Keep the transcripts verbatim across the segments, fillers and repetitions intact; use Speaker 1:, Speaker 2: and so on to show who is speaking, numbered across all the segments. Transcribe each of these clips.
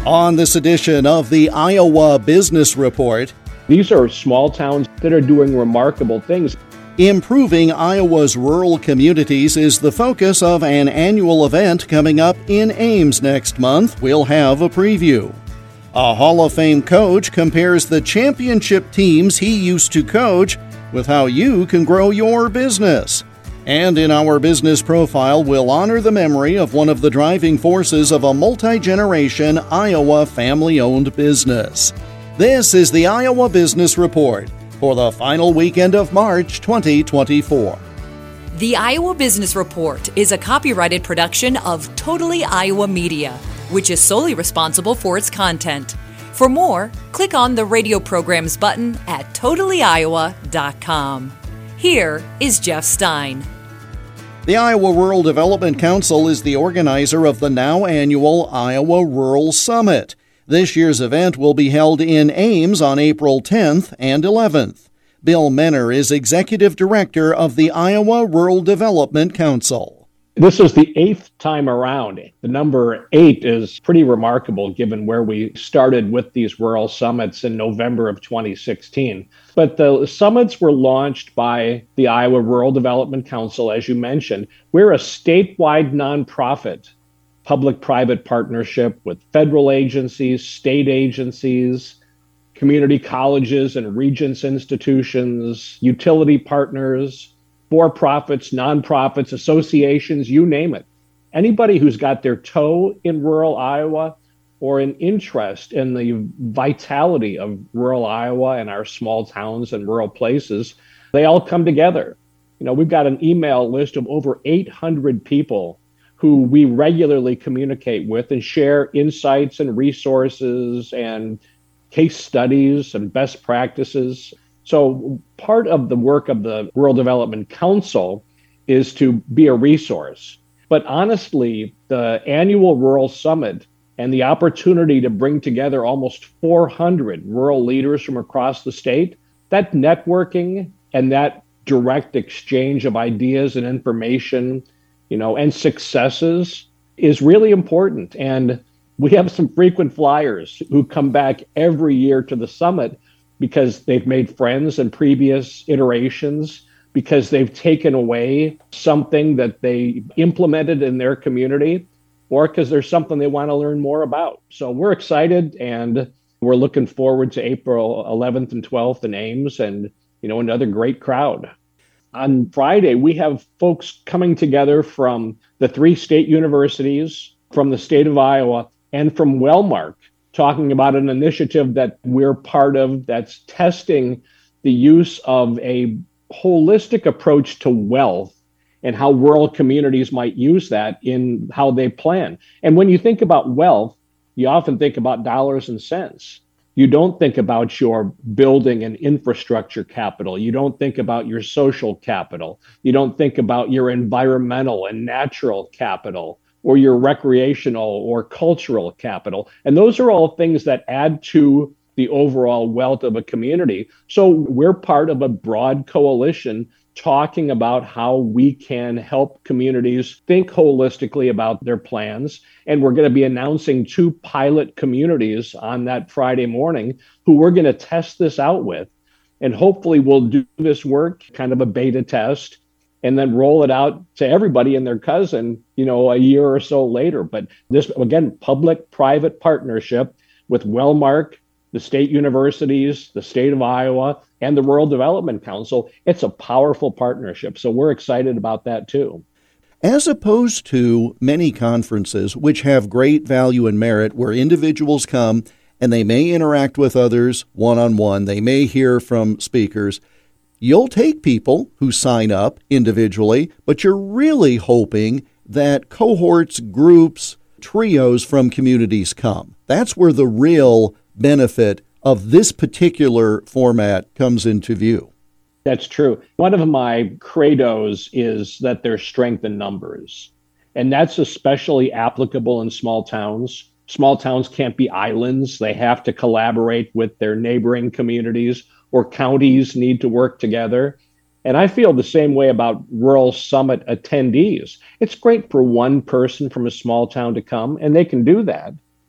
Speaker 1: On this edition of the Iowa Business Report,
Speaker 2: these are small towns that are doing remarkable things.
Speaker 1: Improving Iowa's rural communities is the focus of an annual event coming up in Ames next month. We'll have a preview. A Hall of Fame coach compares the championship teams he used to coach with how you can grow your business. And in our business profile, we'll honor the memory of one of the driving forces of a multi-generation Iowa family-owned business. This is the Iowa Business Report for the final weekend of March twenty twenty-four.
Speaker 3: The Iowa Business Report is a copyrighted production of Totally Iowa Media, which is solely responsible for its content. For more, click on the radio programs button at totally iowa dot com. Here is Jeff Stein.
Speaker 1: The Iowa Rural Development Council is the organizer of the now annual Iowa Rural Summit. This year's event will be held in Ames on April tenth and eleventh. Bill Menner is Executive Director of the Iowa Rural Development Council.
Speaker 2: This is the eighth time around. The number eight is pretty remarkable given where we started with these rural summits in November of twenty sixteen. But the summits were launched by the Iowa Rural Development Council, as you mentioned. We're a statewide nonprofit, public-private partnership with federal agencies, state agencies, community colleges and regents institutions, utility partners, for-profits, nonprofits, associations, you name it. Anybody who's got their toe in rural Iowa or an interest in the vitality of rural Iowa and our small towns and rural places, they all come together. You know, we've got an email list of over eight hundred people who we regularly communicate with and share insights and resources and case studies and best practices. So part of the work of the Rural Development Council is to be a resource. But honestly, the annual Rural Summit and the opportunity to bring together almost four hundred rural leaders from across the state, that networking and that direct exchange of ideas and information, you know, and successes is really important. And we have some frequent flyers who come back every year to the summit because they've made friends in previous iterations, because they've taken away something that they implemented in their community, or because there's something they want to learn more about. So we're excited, and we're looking forward to April eleventh and twelfth in Ames, and, you know, another great crowd. On Friday, we have folks coming together from the three state universities, from the state of Iowa, and from Wellmark, talking about an initiative that we're part of that's testing the use of a holistic approach to wealth and how rural communities might use that in how they plan. And when you think about wealth, you often think about dollars and cents. You don't think about your building and infrastructure capital. You don't think about your social capital. You don't think about your environmental and natural capital, or your recreational or cultural capital. And those are all things that add to the overall wealth of a community. So we're part of a broad coalition talking about how we can help communities think holistically about their plans. And we're going to be announcing two pilot communities on that Friday morning who we're going to test this out with. And hopefully we'll do this work, kind of a beta test, and then roll it out to everybody and their cousin, you know, a year or so later. But this, again, public-private partnership with Wellmark, the state universities, the state of Iowa, and the Rural Development Council. It's a powerful partnership. So we're excited about that too.
Speaker 1: As opposed to many conferences, which have great value and merit, where individuals come and they may interact with others one-on-one, they may hear from speakers, you'll take people who sign up individually, but you're really hoping that cohorts, groups, trios from communities come. That's where the real benefit of this particular format comes into view.
Speaker 2: That's true. One of my credos is that there's strength in numbers, and that's especially applicable in small towns. Small towns can't be islands. They have to collaborate with their neighboring communities, or counties need to work together. And I feel the same way about Rural Summit attendees. It's great for one person from a small town to come, and they can do that.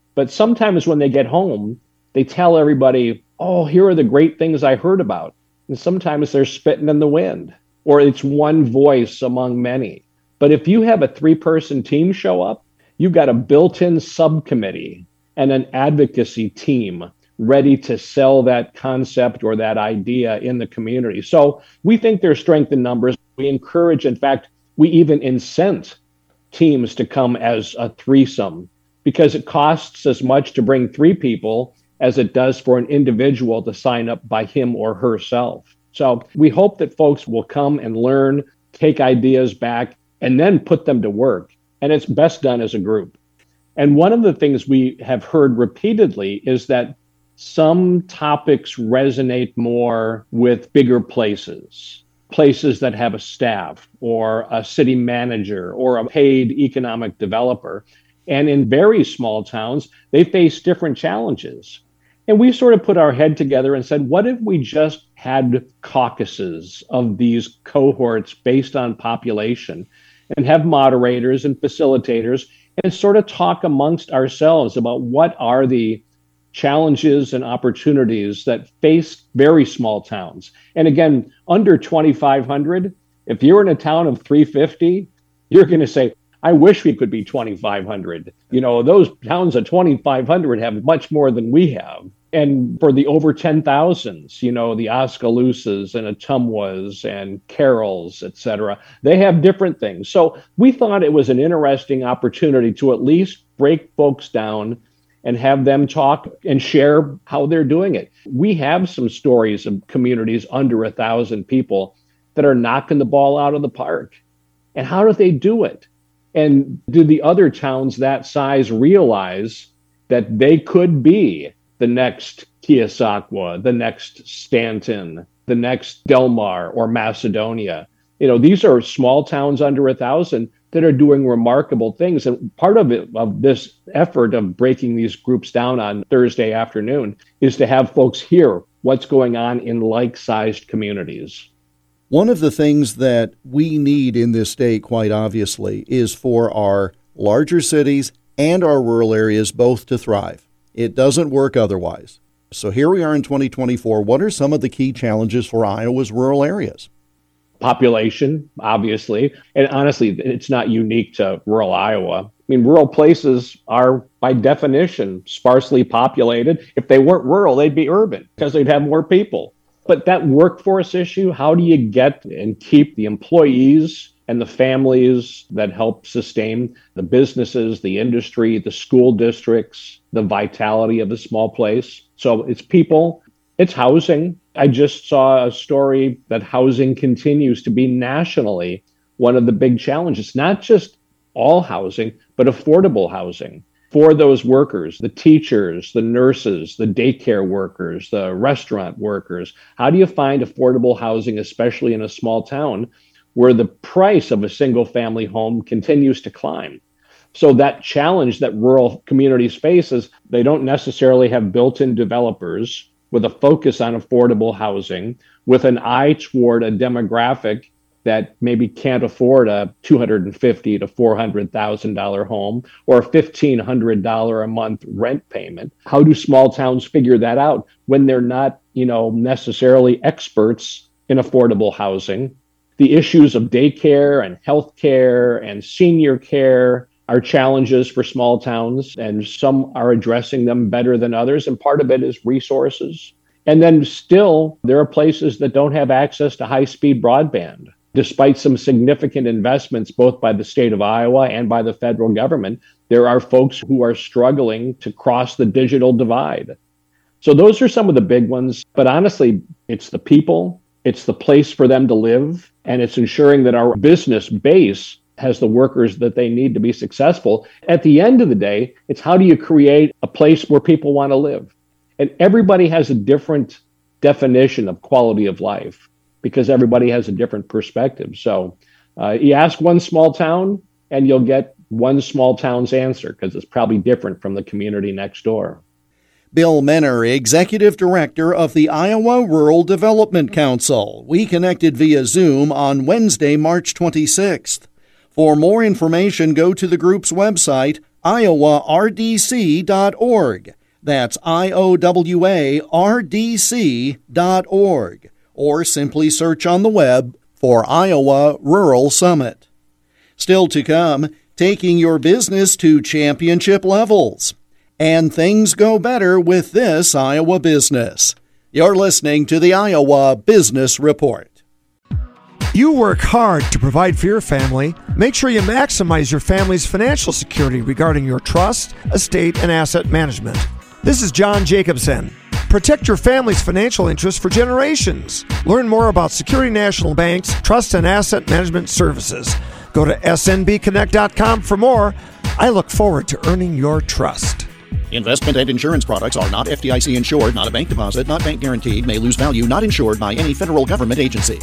Speaker 2: But sometimes when they get home, they tell everybody, oh, here are the great things I heard about. And sometimes they're spitting in the wind, or it's one voice among many. But if you have a three-person team show up, you've got a built-in subcommittee and an advocacy team ready to sell that concept or that idea in the community. So we think there's strength in numbers. We encourage, in fact, we even incent teams to come as a threesome because it costs as much to bring three people as it does for an individual to sign up by him or herself. So we hope that folks will come and learn, take ideas back, and then put them to work. And it's best done as a group. And one of the things we have heard repeatedly is that some topics resonate more with bigger places, places that have a staff or a city manager or a paid economic developer. And in very small towns, they face different challenges. And we sort of put our head together and said, what if we just had caucuses of these cohorts based on population and have moderators and facilitators and sort of talk amongst ourselves about what are the challenges and opportunities that face very small towns. And again, under twenty-five hundred, if you're in a town of three fifty, you're going to say, I wish we could be twenty-five hundred. You know, those towns of twenty-five hundred have much more than we have. And for the over ten thousands, you know, the Oskaloosa's and Ottumwas and Carrolls, et cetera, they have different things. So we thought it was an interesting opportunity to at least break folks down and have them talk and share how they're doing it. We have some stories of communities under a thousand people that are knocking the ball out of the park. And how do they do it? And do the other towns that size realize that they could be the next Keosauqua, the next Stanton, the next Delmar or Macedonia? You know, these are small towns under a thousand that are doing remarkable things. And part of it, of this effort of breaking these groups down on Thursday afternoon is to have folks hear what's going on in like-sized communities.
Speaker 1: One of the things that we need in this state, quite obviously, is for our larger cities and our rural areas both to thrive. It doesn't work otherwise. So here we are in twenty twenty-four. What are some of the key challenges for Iowa's rural areas?
Speaker 2: Population, obviously. And honestly, it's not unique to rural Iowa. I mean, rural places are, by definition, sparsely populated. If they weren't rural, they'd be urban because they'd have more people. But that workforce issue, how do you get and keep the employees and the families that help sustain the businesses, the industry, the school districts, the vitality of a small place? So it's people, it's housing. I just saw a story that housing continues to be nationally one of the big challenges, not just all housing, but affordable housing for those workers, the teachers, the nurses, the daycare workers, the restaurant workers. How do you find affordable housing, especially in a small town where the price of a single family home continues to climb? So that challenge that rural communities face is they don't necessarily have built-in developers with a focus on affordable housing, with an eye toward a demographic that maybe can't afford a two hundred fifty thousand to four hundred thousand dollars home or a fifteen hundred dollars a month rent payment. How do small towns figure that out when they're not, you know, necessarily experts in affordable housing? The issues of daycare and healthcare and senior care are challenges for small towns, and some are addressing them better than others. And part of it is resources. And then still, there are places that don't have access to high-speed broadband, despite some significant investments both by the state of Iowa and by the federal government. There are folks who are struggling to cross the digital divide. So those are some of the big ones. But honestly, it's the people, it's the place for them to live, and it's ensuring that our business base has the workers that they need to be successful. At the end of the day, it's how do you create a place where people want to live? And everybody has a different definition of quality of life because everybody has a different perspective. So uh, you ask one small town and you'll get one small town's answer because it's probably different from the community next door.
Speaker 1: Bill Menner, Executive Director of the Iowa Rural Development Council. We connected via Zoom on Wednesday, March twenty-sixth. For more information, go to the group's website, iowa r d c dot org. That's I O W A R D C dot org. Or simply search on the web for Iowa Rural Summit. Still to come, taking your business to championship levels. And things go better with this Iowa business. You're listening to the Iowa Business Report.
Speaker 4: You work hard to provide for your family. Make sure you maximize your family's financial security regarding your trust, estate, and asset management. This is John Jacobson. Protect your family's financial interests for generations. Learn more about Security National Bank's trust and asset management services. Go to S N B connect dot com for more. I look forward to earning your trust.
Speaker 1: Investment and insurance products are not F D I C insured, not a bank deposit, not bank guaranteed, may lose value, not insured by any federal government agency.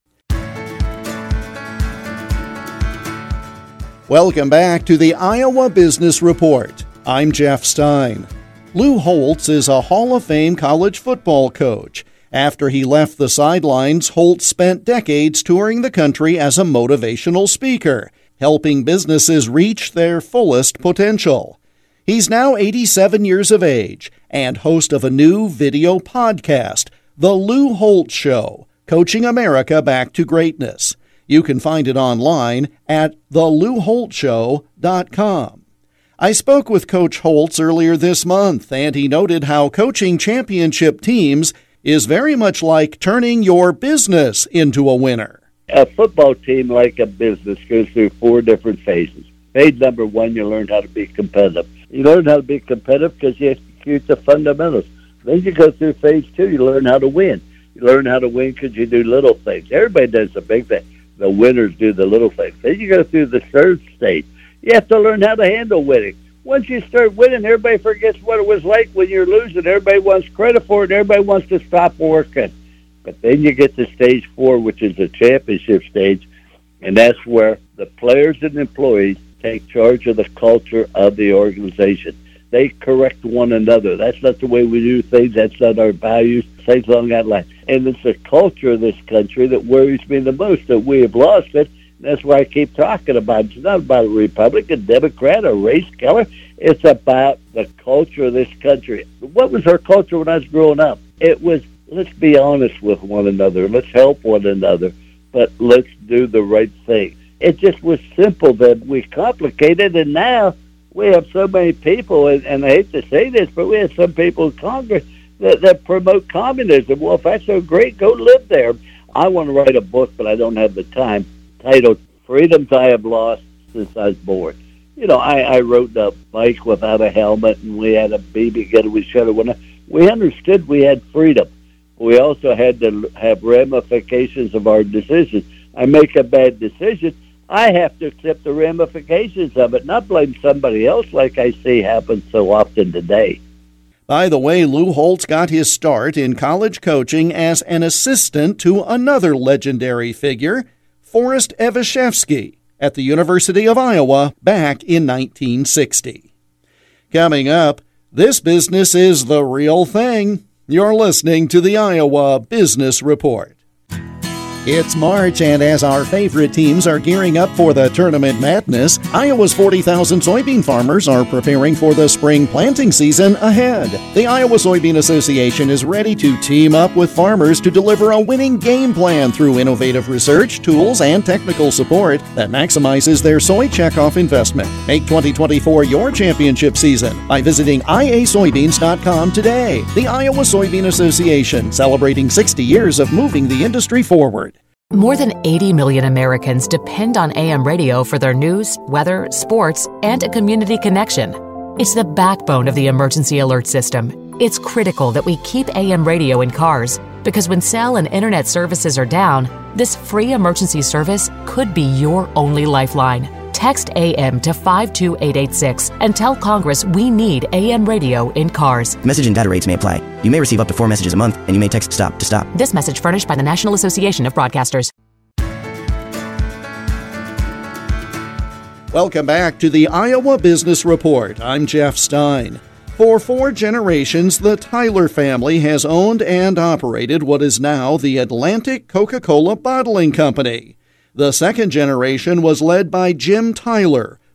Speaker 1: Welcome back to the Iowa Business Report. I'm Jeff Stein. Lou Holtz is a Hall of Fame college football coach. After he left the sidelines, Holtz spent decades touring the country as a motivational speaker, helping businesses reach their fullest potential. He's now eighty-seven years of age and host of a new video podcast, The Lou Holtz Show, Coaching America Back to Greatness. You can find it online at the lou holtz show dot com. I spoke with Coach Holtz earlier this month, and he noted how coaching championship teams is very much like turning your business into a winner.
Speaker 5: A football team, like a business, goes through four different phases. Phase number one, you learn how to be competitive. You learn how to be competitive because you execute the fundamentals. Then you go through phase two, you learn how to win. You learn how to win because you do little things. Everybody does the big thing. The winners do the little things. Then you go through the third stage. You have to learn how to handle winning. Once you start winning, everybody forgets what it was like when you're losing. Everybody wants credit for it. Everybody wants to stop working. But then you get to stage four, which is the championship stage, and that's where the players and employees take charge of the culture of the organization. They correct one another. That's not the way we do things. That's not our values. Things along that line. And it's the culture of this country that worries me the most, that we have lost it. That's why I keep talking about it. It's not about a Republican, Democrat, or race color. It's about the culture of this country. What was our culture when I was growing up? It was, let's be honest with one another. Let's help one another, but let's do the right thing. It just was simple then. We complicated, and now we have so many people, and, and I hate to say this, but we have some people in Congress that, that promote communism. Well, if that's so great, go live there. I want to write a book, but I don't have the time, titled Freedoms I Have Lost Since I Was Born. You know, I, I rode a bike without a helmet, and we had a B B gun with each other. When I, we understood we had freedom. We also had to have ramifications of our decisions. I make a bad decision, I have to accept the ramifications of it, not blame somebody else like I see happen so often today.
Speaker 1: By the way, Lou Holtz got his start in college coaching as an assistant to another legendary figure, Forrest Evashevski, at the University of Iowa back in nineteen sixty. Coming up, this business is the real thing. You're listening to the Iowa Business Report. It's March, and as our favorite teams are gearing up for the Tournament Madness, Iowa's forty thousand soybean farmers are preparing for the spring planting season ahead. The Iowa Soybean Association is ready to team up with farmers to deliver a winning game plan through innovative research, tools, and technical support that maximizes their soy checkoff investment. Make twenty twenty-four your championship season by visiting I A soybeans dot com today. The Iowa Soybean Association, celebrating sixty years of moving the industry forward.
Speaker 3: More than eighty million Americans depend on A M radio for their news, weather, sports, and a community connection. It's the backbone of the emergency alert system. It's critical that we keep A M radio in cars, because when cell and internet services are down, this free emergency service could be your only lifeline. Text A M to five two eight eight six and tell Congress we need A M radio in cars.
Speaker 6: Message and data rates may apply. You may receive up to four messages a month, and you may text STOP to stop.
Speaker 3: This message furnished by the National Association of Broadcasters.
Speaker 1: Welcome back to the Iowa Business Report. I'm Jeff Stein. For four generations, the Tyler family has owned and operated what is now the Atlantic Coca-Cola Bottling Company. The second generation was led by Jim Tyler,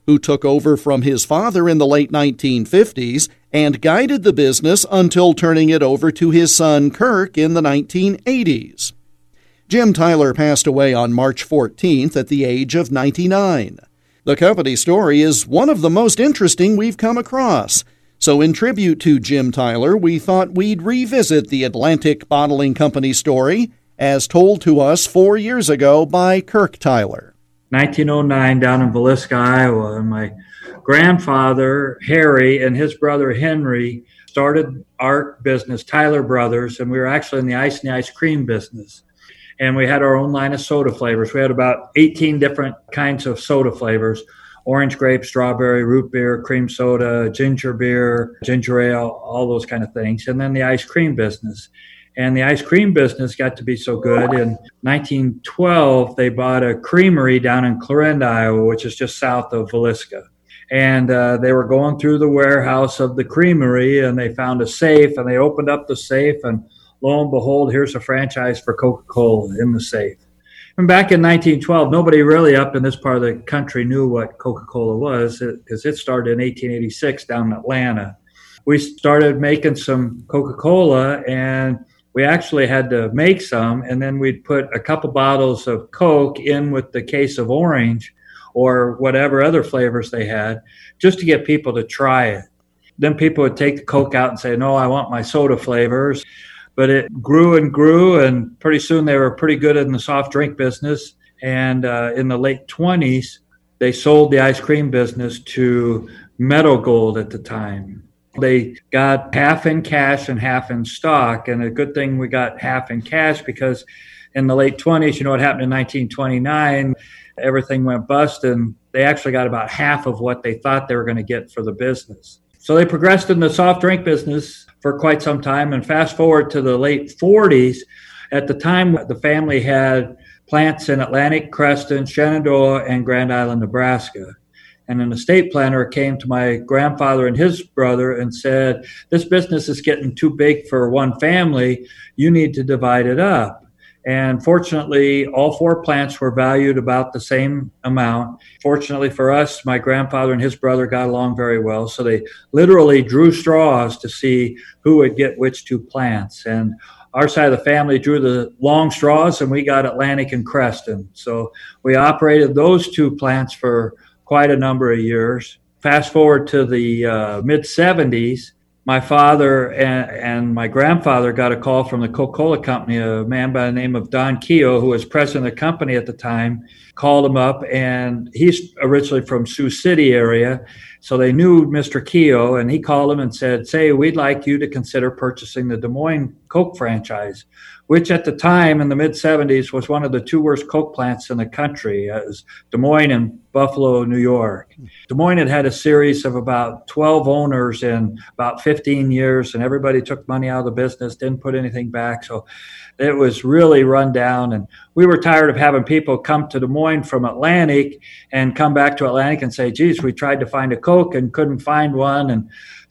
Speaker 1: who took over from his father in the late nineteen fifties and guided the business until turning it over to his son Kirk in the nineteen eighties. Jim Tyler passed away on March fourteenth at the age of ninety-nine. The company story is one of the most interesting we've come across. So in tribute to Jim Tyler, we thought we'd revisit the Atlantic Bottling Company story as told to us four years ago by Kirk Tyler.
Speaker 7: nineteen oh nine down in Villisca, Iowa, and my grandfather, Harry, and his brother, Henry, started our business, Tyler Brothers, and we were actually in the ice and the ice cream business. And we had our own line of soda flavors. We had about eighteen different kinds of soda flavors: orange, grape, strawberry, root beer, cream soda, ginger beer, ginger ale, all those kind of things. And then the ice cream business. And the ice cream business got to be so good. In nineteen twelve, they bought a creamery down in Clarinda, Iowa, which is just south of Villisca. And uh, they were going through the warehouse of the creamery, and they found a safe, and they opened up the safe, and lo and behold, here's a franchise for Coca-Cola in the safe. And back in nineteen twelve, nobody really up in this part of the country knew what Coca-Cola was, because it started in eighteen eighty-six down in Atlanta. We started making some Coca-Cola, and we actually had to make some, and then we'd put a couple bottles of Coke in with the case of orange or whatever other flavors they had, just to get people to try it. Then people would take the Coke out and say, no, I want my soda flavors. But it grew and grew, and pretty soon they were pretty good in the soft drink business. And uh, in the late twenties, they sold the ice cream business to Meadow Gold at the time. They got half in cash and half in stock. And a good thing we got half in cash, because in the late twenties, you know what happened in nineteen twenty-nine? Everything went bust, and they actually got about half of what they thought they were going to get for the business. So they progressed in the soft drink business for quite some time. And fast forward to the late forties, at the time, the family had plants in Atlantic, Creston, Shenandoah, and Grand Island, Nebraska. And an estate planner came to my grandfather and his brother and said, this business is getting too big for one family. You need to divide it up. And fortunately, all four plants were valued about the same amount. Fortunately for us, my grandfather and his brother got along very well. So they literally drew straws to see who would get which two plants. And our side of the family drew the long straws, and we got Atlantic and Creston. So we operated those two plants for quite a number of years. Fast forward to the uh, mid-seventies, my father and, and my grandfather got a call from the Coca-Cola company. A man by the name of Don Keogh, who was president of the company at the time, called him up, and he's originally from Sioux City area. So they knew Mister Keogh, and he called him and said, say, we'd like you to consider purchasing the Des Moines Coke franchise, which at the time in the mid-seventies was one of the two worst Coke plants in the country. It was Des Moines and Buffalo, New York. Des Moines had had a series of about twelve owners in about fifteen years, and everybody took money out of the business, didn't put anything back. So it was really run down, and we were tired of having people come to Des Moines from Atlantic and come back to Atlantic and say, geez, we tried to find a Coke and couldn't find one. And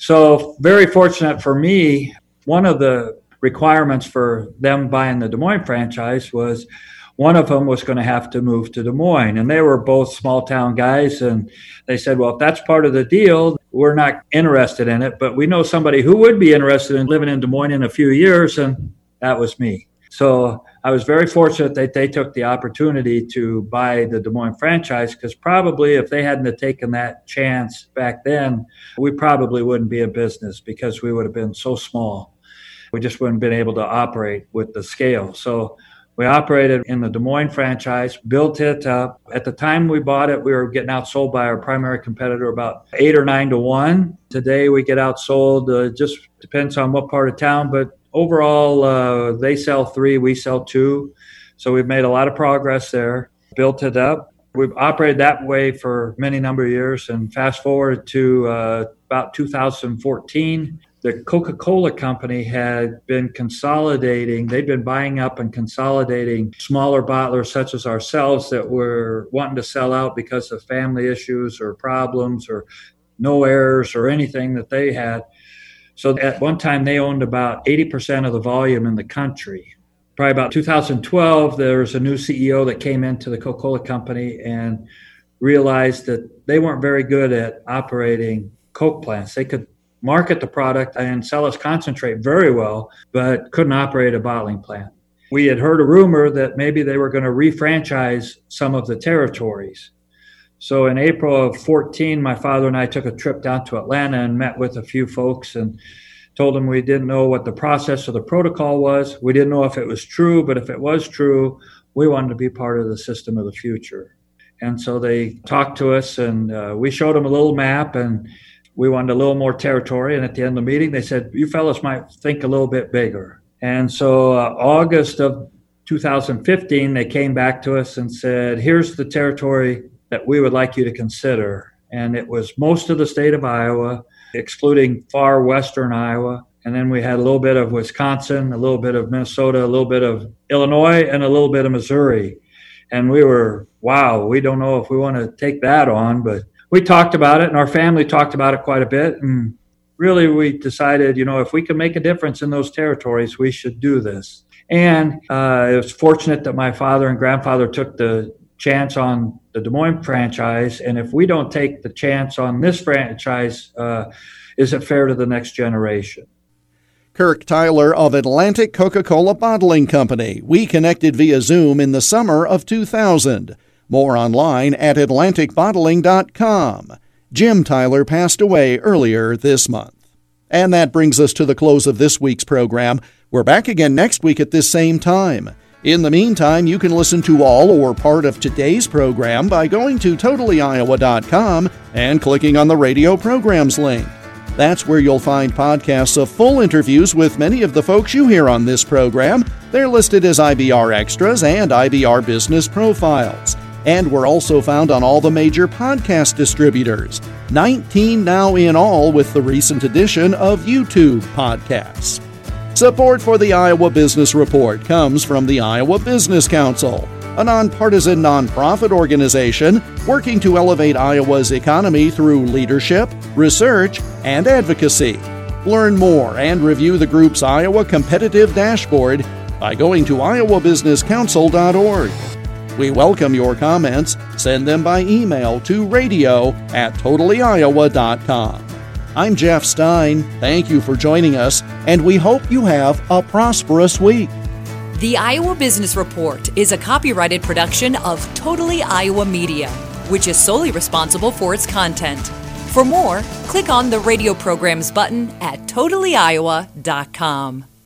Speaker 7: so very fortunate for me, one of the requirements for them buying the Des Moines franchise was one of them was going to have to move to Des Moines. And they were both small town guys. And they said, well, if that's part of the deal, we're not interested in it. But we know somebody who would be interested in living in Des Moines in a few years. And that was me. So I was very fortunate that they took the opportunity to buy the Des Moines franchise, because probably if they hadn't have taken that chance back then, we probably wouldn't be in business, because we would have been so small. We just wouldn't have been able to operate with the scale. So we operated in the Des Moines franchise, built it up. At the time we bought it, we were getting outsold by our primary competitor about eight or nine to one. Today we get outsold, uh, just depends on what part of town, but overall uh, they sell three, we sell two. So we've made a lot of progress there, built it up. We've operated that way for many number of years. And fast forward to uh, about two thousand fourteen, the Coca-Cola company had been consolidating. They'd been buying up and consolidating smaller bottlers such as ourselves that were wanting to sell out because of family issues or problems or no errors or anything that they had. So at one time, they owned about eighty percent of the volume in the country. Probably about two thousand twelve, there was a new C E O that came into the Coca-Cola company and realized that they weren't very good at operating Coke plants. They could market the product and sell us concentrate very well, but couldn't operate a bottling plant. We had heard a rumor that maybe they were going to refranchise some of the territories. So in April of fourteen, my father and I took a trip down to Atlanta and met with a few folks and told them we didn't know what the process or the protocol was. We didn't know if it was true, but if it was true, we wanted to be part of the system of the future. And so they talked to us, and uh, we showed them a little map, and we wanted a little more territory. And at the end of the meeting, they said, you fellas might think a little bit bigger. And so uh, August of two thousand fifteen, they came back to us and said, here's the territory that we would like you to consider. And it was most of the state of Iowa, excluding far western Iowa. And then we had a little bit of Wisconsin, a little bit of Minnesota, a little bit of Illinois, and a little bit of Missouri. And we were, wow, we don't know if we want to take that on, but we talked about it, and our family talked about it quite a bit. And really, we decided, you know, if we could make a difference in those territories, we should do this. And uh, it was fortunate that my father and grandfather took the chance on the Des Moines franchise. And if we don't take the chance on this franchise, uh, is it fair to the next generation?
Speaker 1: Kirk Tyler of Atlantic Coca-Cola Bottling Company. We connected via Zoom in the summer of two thousand. More online at atlantic bottling dot com. Jim Tyler passed away earlier this month. And that brings us to the close of this week's program. We're back again next week at this same time. In the meantime, you can listen to all or part of today's program by going to totally iowa dot com and clicking on the radio programs link. That's where you'll find podcasts of full interviews with many of the folks you hear on this program. They're listed as I B R Extras and I B R Business Profiles. And we're also found on all the major podcast distributors, nineteen now in all with the recent addition of YouTube podcasts. Support for the Iowa Business Report comes from the Iowa Business Council, a nonpartisan nonprofit organization working to elevate Iowa's economy through leadership, research, and advocacy. Learn more and review the group's Iowa Competitive Dashboard by going to iowa business council dot org. We welcome your comments. Send them by email to radio at totally iowa dot com. I'm Jeff Stein. Thank you for joining us, and we hope you have a prosperous week.
Speaker 3: The Iowa Business Report is a copyrighted production of Totally Iowa Media, which is solely responsible for its content. For more, click on the radio programs button at totally iowa dot com.